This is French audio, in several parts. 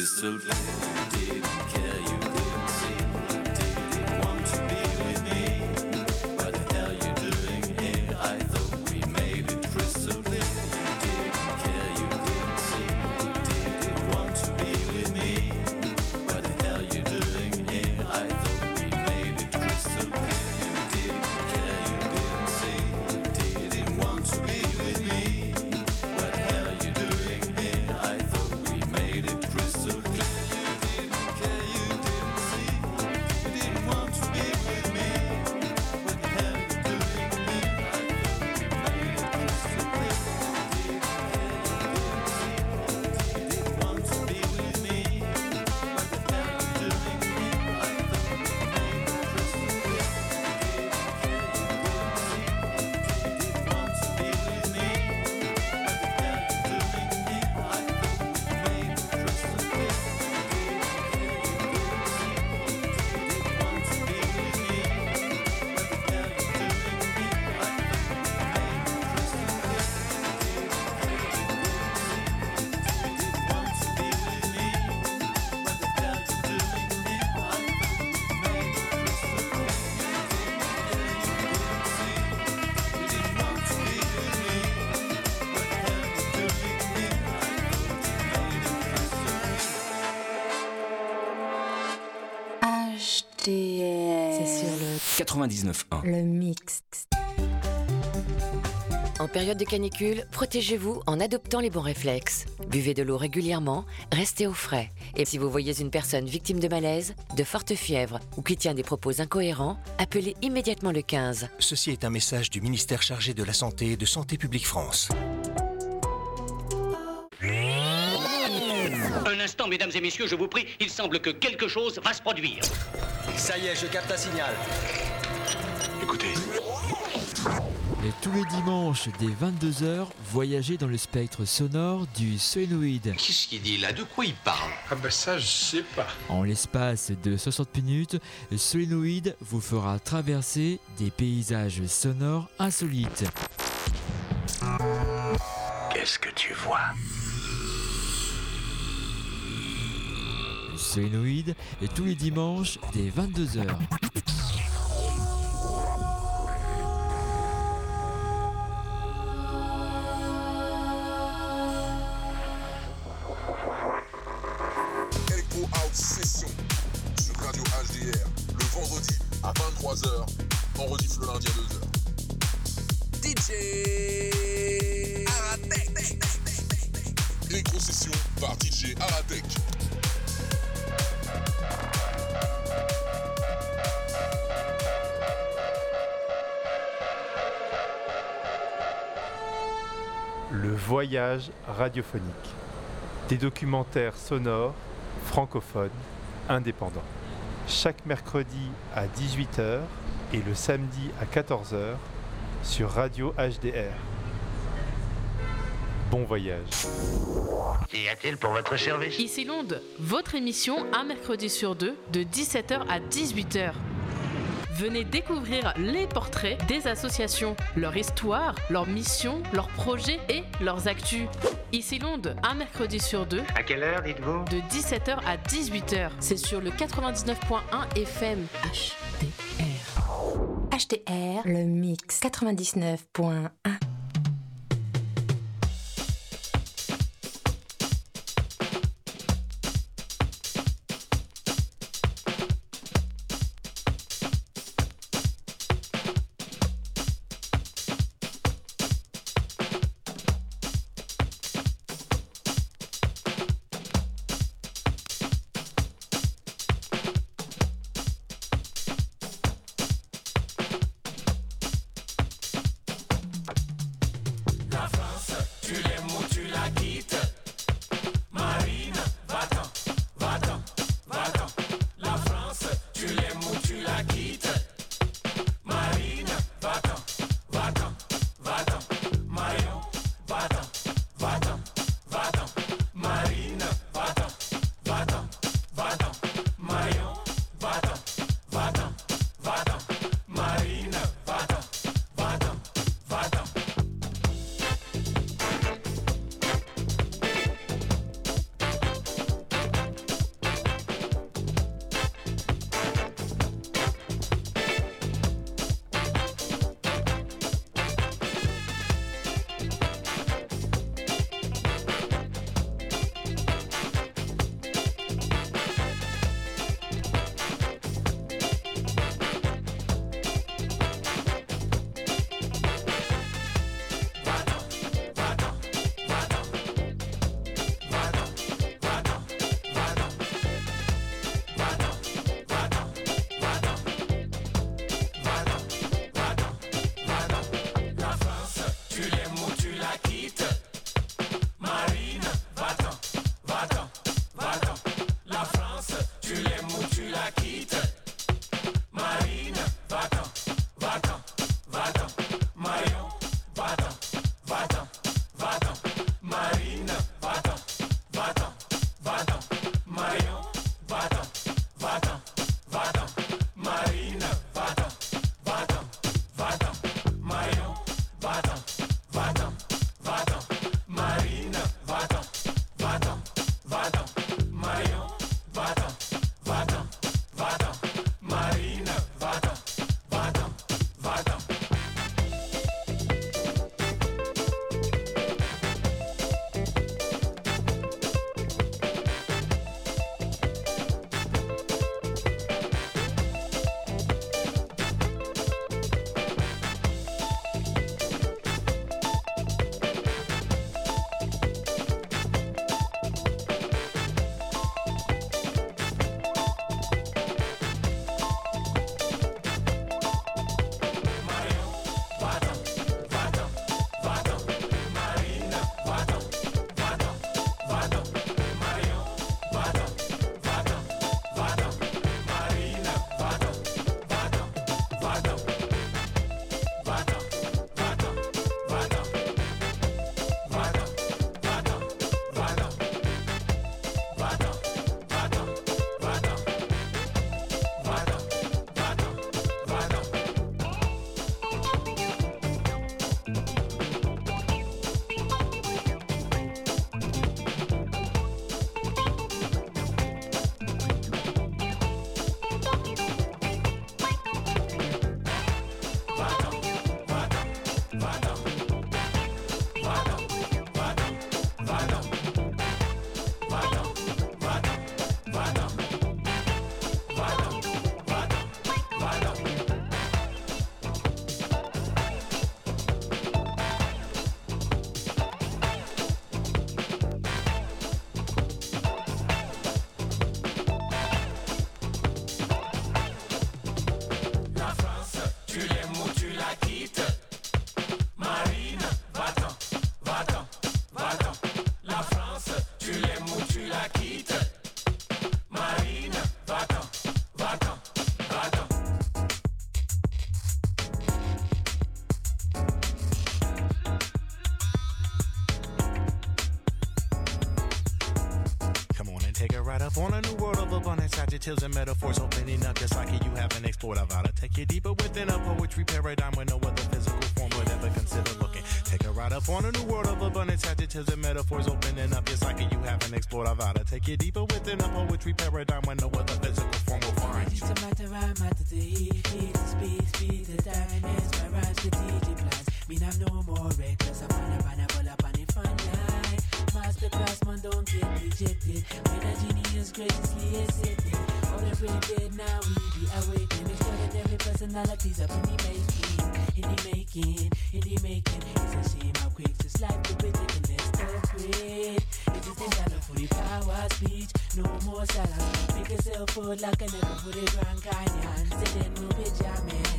crystal clear. Didn't care, you didn't see. Didn't want to be with me. What the hell you doing here? I thought we made it crystal clear. Didn't care, you didn't see. Didn't want to be with me. What the hell you doing here? I thought we made it crystal clear. Didn't care, you didn't see. Didn't want to be with me. What the hell you doing here? I thought we made it crystal clear. Didn't care, you didn't see. Didn't want to be with me. What the hell you doing here? I thought we made it crystal clear. Didn't care, you didn't see. Didn't want to be with me. What the hell you doing here? I thought we made it crystal clear. Didn't care, you didn't see. Didn't want to be with me. What the hell you doing here? I thought we made it crystal clear. Didn't care, you didn't see. Didn't want to be with me. What the hell you doing here? I thought we made it crystal clear. Didn't care, you didn't see. Didn't want to be with me. What the hell you doing here? I thought we made it crystal clear. HDR. C'est sur le 99.1. le mix. En période de canicule, protégez-vous en adoptant les bons réflexes. Buvez de l'eau régulièrement, restez au frais. Et si vous voyez une personne victime de malaise, de forte fièvre ou qui tient des propos incohérents, appelez immédiatement le 15. Ceci est un message du ministère chargé de la Santé et de Santé publique France. Un instant, mesdames et messieurs, je vous prie, il semble que quelque chose va se produire. Ça y est, je capte un signal. Écoutez. Et tous les dimanches dès 22h, voyagez dans le spectre sonore du solénoïde. Qu'est-ce qu'il dit là? De quoi il parle? Ah ben ça, je sais pas. En l'espace de 60 minutes, le solénoïde vous fera traverser des paysages sonores insolites. Qu'est-ce que tu vois? Le solénoïde est tous les dimanches dès 22h. Echo Out Session sur Radio HDR le vendredi à 23h, on rediff le lundi à 2h. DJ Aratek. Echo Session par DJ Aratek. Le voyage radiophonique. Des documentaires sonores, francophones, indépendants. Chaque mercredi à 18h et le samedi à 14h sur Radio HDR. Bon voyage. Y a-t-il pour votre service? Ici Londres, votre émission un mercredi sur deux de 17h à 18h. Venez découvrir les portraits des associations, leur histoire, leurs missions, leurs projets et leurs actus. Ici Londres, un mercredi sur deux. À quelle heure, dites-vous? De 17h à 18h. C'est sur le 99.1 FM. HDR. HDR, le mix 99.1. abundance, adjectives and metaphors opening up your psyche. You haven't explored. I've gotta take you deeper within a poetry paradigm where no other physical form would ever consider looking. Take a ride up on a new world of abundance, adjectives and metaphors opening up your psyche. You haven't explored. I've gotta take you deeper within a poetry paradigm where no other physical form will find you. Speed the time is my rhyme, strategic plans. Mean I'm no more reckless. I'm on a pull up on the fun line. Masterclass, man, don't get dejected. When a genius graciously accepted. All the brain dead, now we be awakened. Extraordinary personalities up in the making. It's a shame how quick this life to be taken. Let's upgrade. It is the dollar for the power speech. No more silence. Make yourself food like a nigga for the Grand Canyon. Say then we'll be jamming.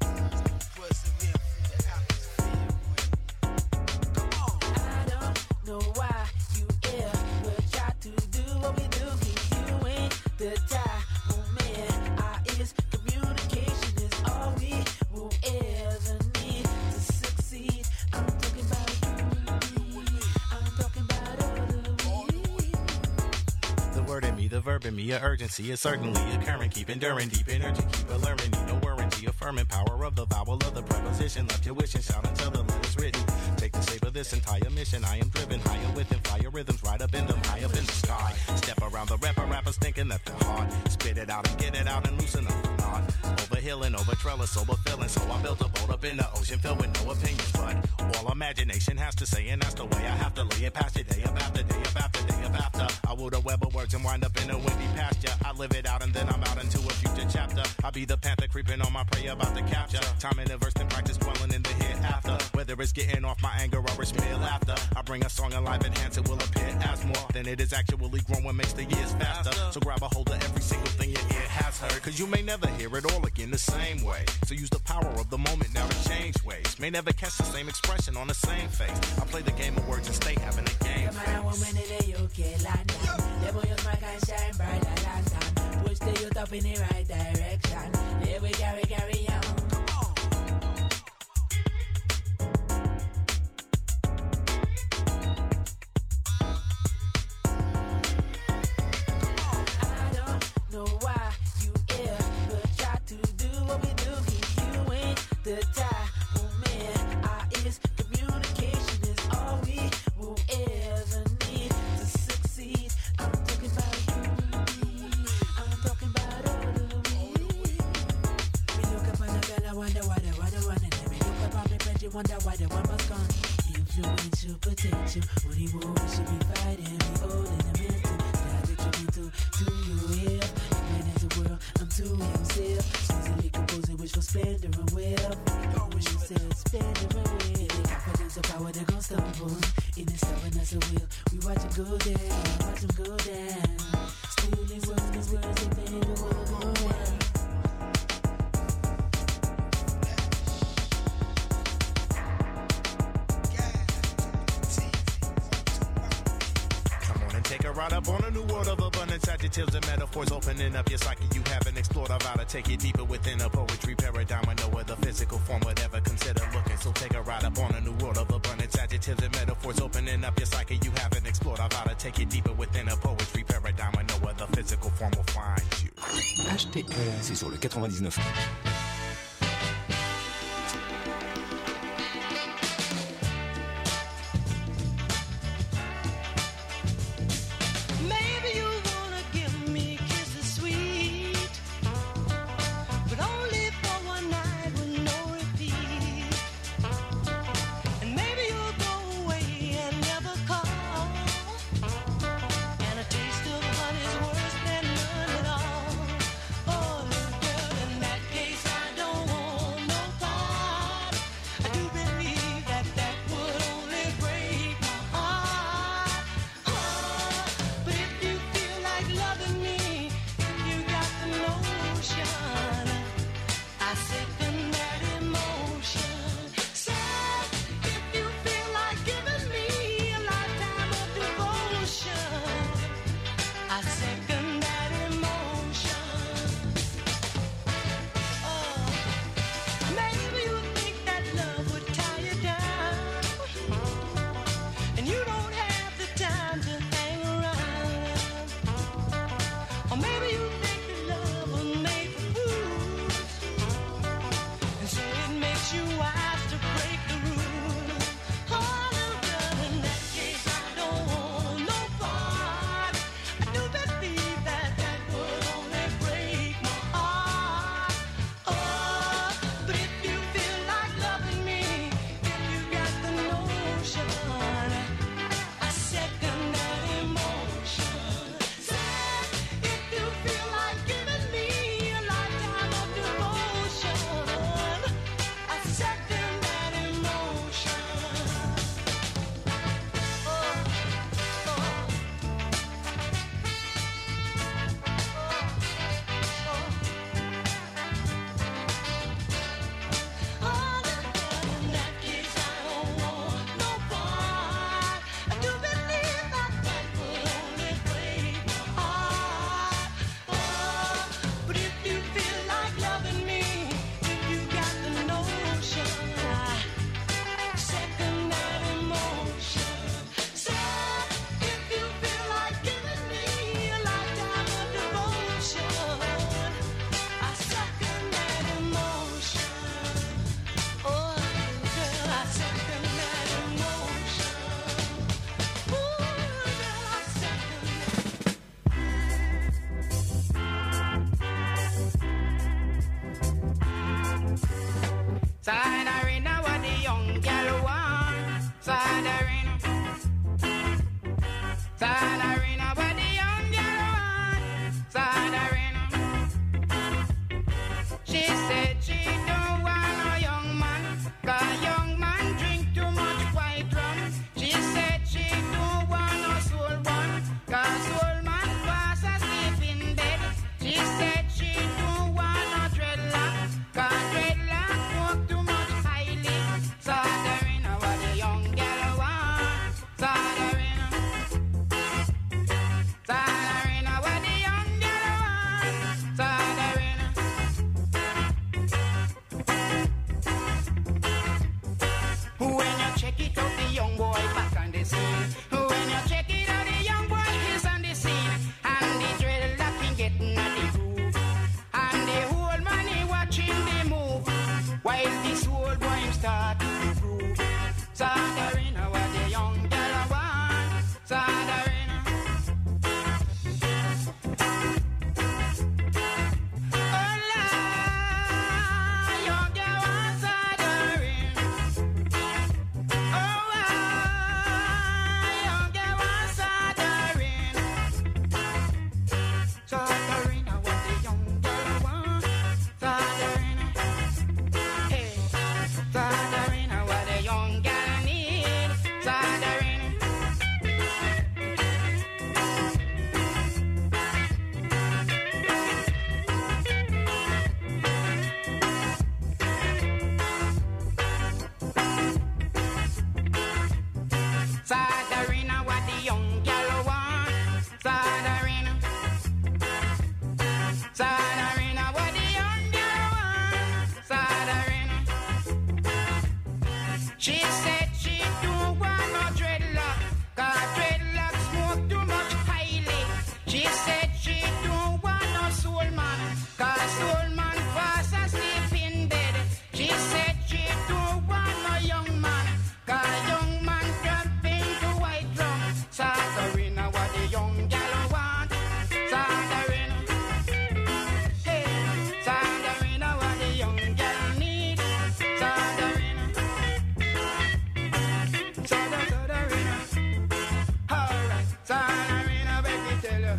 Know why you here, but try to do what we do. You ain't the type of man I is. Communication is all we will ever need to succeed. I'm talking about you. I'm talking about all of we. The word in me, the verb in me, a urgency is certainly occurring. Keep enduring, deep energy, keep alerting. Need no warranty, affirming power of the vowel of the preposition. Love your wishing, shout until the letter's written. Take the shape of this entire mission. I am driven higher within fire rhythms, right up in them, high up in the sky. Step around the rappers thinking that they're hard. Spit it out and get it out and loosen up the knot. Over hill and over trellis, over feeling. So I built a boat up in the ocean filled with no opinions, but all imagination has to say, and that's the way I have to lay it past you. Day up after day up after day up after. I would a web of words and wind up in a windy pasture. I live it out and then I'm out into a future chapter. I be the panther creeping on my prey about to capture. Time in the verse and practice dwelling in the hereafter. Whether it's getting off my anger or it's mere laughter, I bring a song alive, enhance it will appear as more than it is actually growing, makes the years faster. So grab a hold of every single thing your ear has heard, cause you may never hear it all again the same way. So use the power of the moment now to change ways. May never catch the same expression on the same face. I play the game of words and stay having a game face. Shine brighter than sun. Push the youth up in the right direction. Here we carry on. I don't know why you here, but try to do what we do. You ain't the type of man I is. Communication is all we will ever need to succeed. I'm talking about you. I'm talking about all of me. Me look up on the girl, I wonder why they running. Me look up on me friend, you wonder why they one was gone. Influential potential, when he war we should be fighting. Be old and the mental, that detrimental to you here. The man has a world, I'm to himself. Easily composing wish for splendor and wealth. Wish you said splendor and wealth. Confidence of power, they're gon' stumble. In the stubbornness of will, we watch it go down, watch them go down. Stealing words, and then the world go round. Take a ride up on a new world of abundance, adjectives and metaphors opening up your psyche. You haven't explored. I've got to take you deeper within a poetry paradigm where no other physical form would ever consider looking. So take a ride up on a new world of abundance, adjectives and metaphors opening up your psyche. You haven't explored. I've got to take you deeper within a poetry paradigm where no other physical form will find you. HTR, c'est sur le 99. Case Sadarina, what the young girl want. Sadarina. Sadarina, what the young girl want. Sadarina. She said she don't want no young man, 'cause young man drink too much white rum. She said she don't want no soul one, 'cause soul man fast asleep in bed. She said she don't want no dreadlock, 'cause dreadlock smoke too much highly. Sadarina, what the young girl want. Sadarina. Sadarina, what the young girl want. Sadarina. When you check it out, the young boy back on the scene. When you check it out, the young boy is on the scene. And the dreadlock ain't getting at the groove. And the old man he watching the move. While this old boy him start to groove. Sadarina, what the young girl want. Sadarina. Oh Lord, young girl want Sadarina. Oh, young girl want Sadarina. Sadarina, what the young girl want. Sadarina. Hey, Sadarina, what the young girl need. Sadarina. Sadarina, what the young girl want. Sadarina. Sadarina, what the young girl want. Sadarina. She said she don't want no dreadlock, 'cause dreadlock smoke too much highly. She said she don't want no soul man, 'cause soul man fast asleep in bed. She said she don't want no young man, 'cause young man jumping to white drum. Sadarina, what the young girl want. Sadarina. Hey, Sadarina, what the young girl need. Sadarina. Sadarina. Alright, Sadarina, baby, tell you.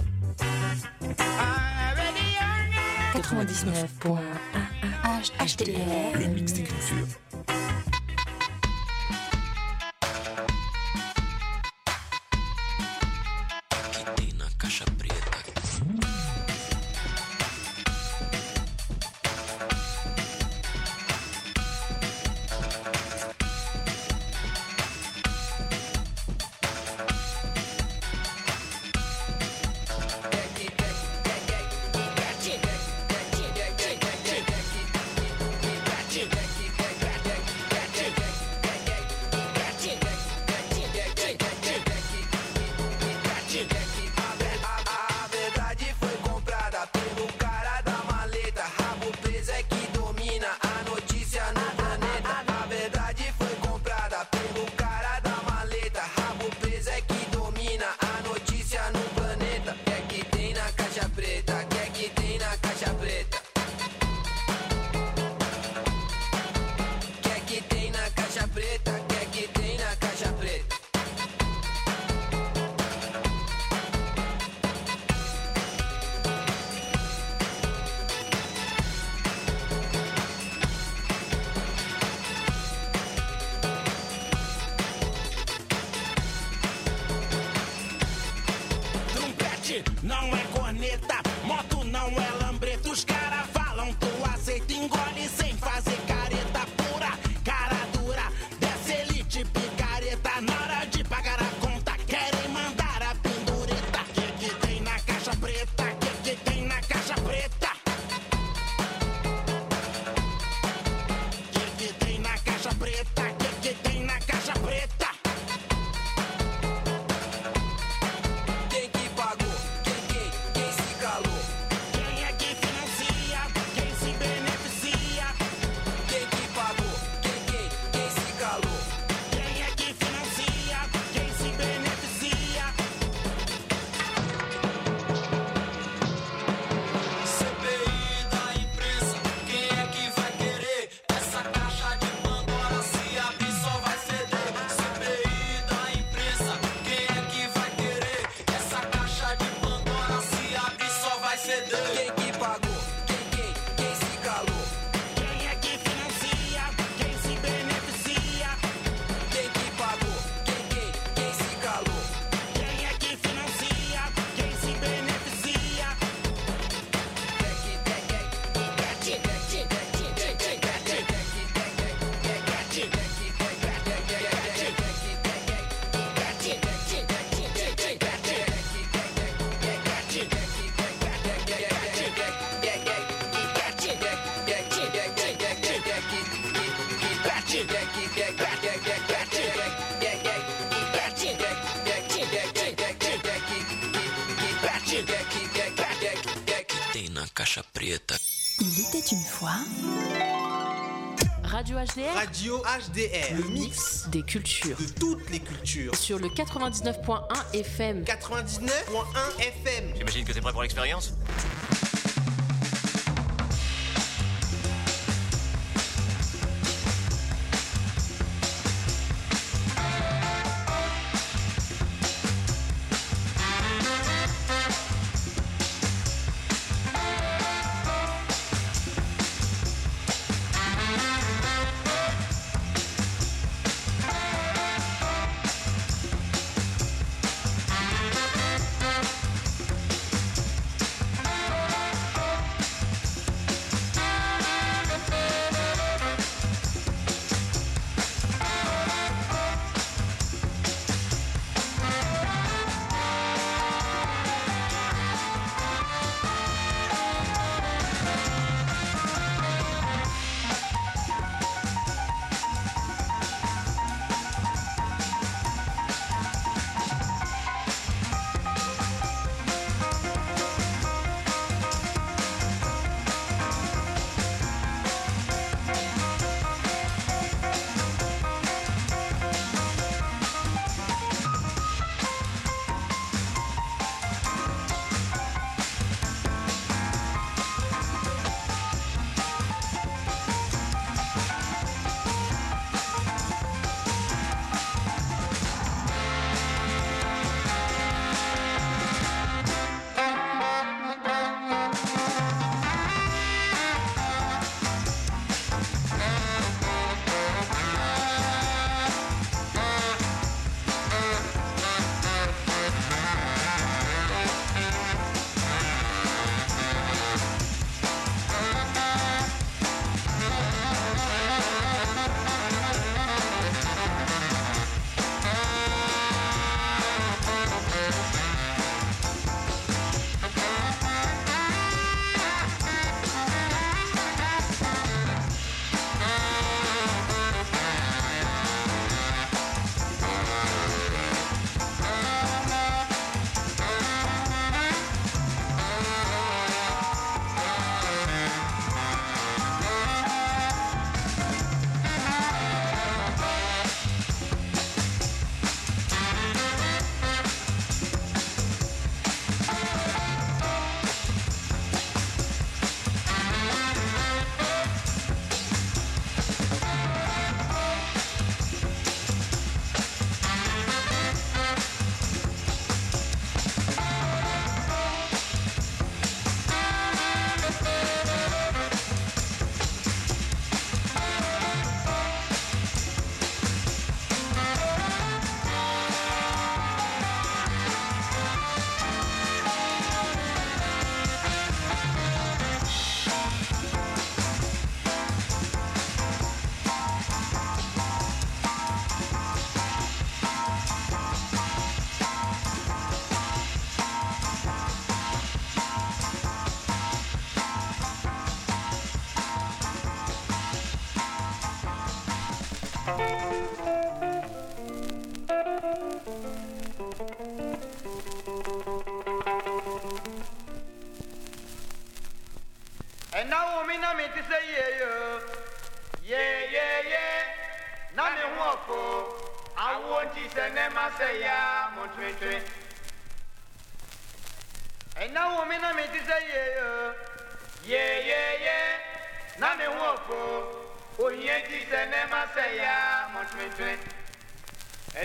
Already young girl. 99.1 HDR. Le mix des cultures. Yeah. ser doido. Quem que pagou? Quem se calou? Quem é que financia? Quem se beneficia? Quem que pagou? Quem se calou? Quem é que financia? Quem se beneficia? Tem na caixa preta. Il était une fois. Radio HDR. Radio HDR, le mix des cultures. de toutes les cultures. Sur le 99.1 FM. 99.1 FM. J'imagine que t'es prêt pour l'expérience? And now me na me to say yeah. Na me wafo. I want to say nema say ya montwe. And now me na me to say yeah. Na me wafo. O yenti say nema say ya montwe. And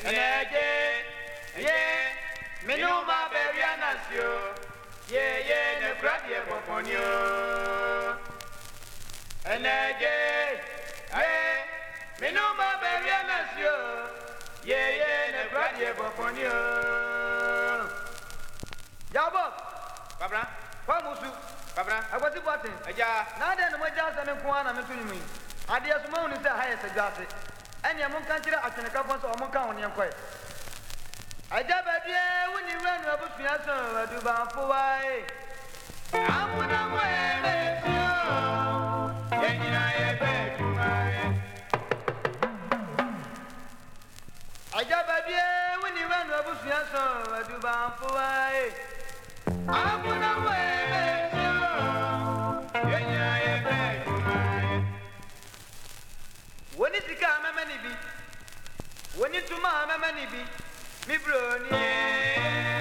yeah. Me no ma be ya nasio. Yeah, ne grab neje. Hey, me no ma baby anasio. Yeah, ne brady boponio. Yabo. Babra. Kwa musu. Babra. Akwati boaten. Aja. Na de no mo ja se me ko ana me tuni mi. Ade asuma uni se haye se dwase. Enya mo kan kire atweneka fo so mo kan woni enkoy. Aja baby woni wenu abusua so aduba fo wai. Amuna mo ele sio. Yenyina ye be kumai. Aja baby woni wenu abusua so aduba fo wai. Amuna mo ele sio. Yenyina ye be kumai. Woni sika mama ni bi. Woni tuma mama ni bi. Mi broni.